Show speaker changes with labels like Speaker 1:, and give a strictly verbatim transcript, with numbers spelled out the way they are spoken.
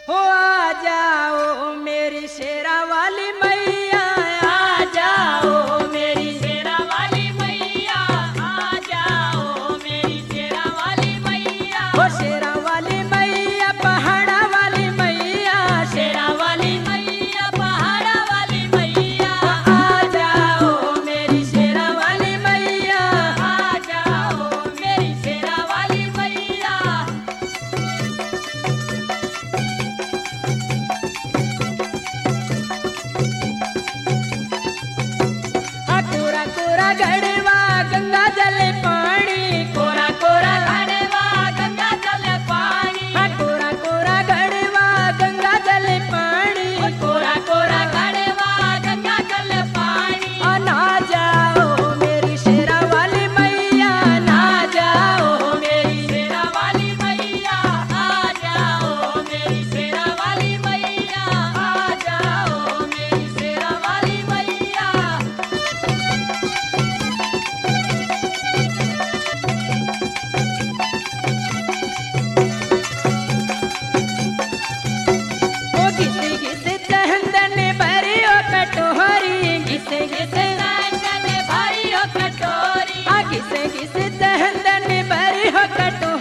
Speaker 1: हो आ जाओ मेरी शेरा वाली मैया, आ जाओ मेरी शेरा वाली मैया, आ जाओ मेरी शेरा वाली मैया। हो शेरा वाली मैया, पहाड़ा वाली मैया, शेरा वाली मैया, पहाड़ा वाली मैया। आ जाओ मेरी शेरा वाली मैया, आ जाओ मेरी शेरा वाली मैया। कोरा कोरा घड़वा गंगा जल पानी, कोरा कोरा घड़वा गंगा जल पानी, कोरा कोरा घड़वा गंगा जल पानी, कोरा कोरा घड़वा गंगा जल पानी। आ ना जाओ मेरी शेरा वाली मैया, ना जाओ मेरी शेरा वाली मैया, आ जाओ मेरी शेरा वाली मैया, आ जाओ मेरी शेरा वाली मैया। ओ घिसे घिसे चंदन भरी ओ कटोरी, घिसे घिसे चंदन भरी ओ कटोरी, आ घिसे घिसे चंदन भरी ओ कटोरी।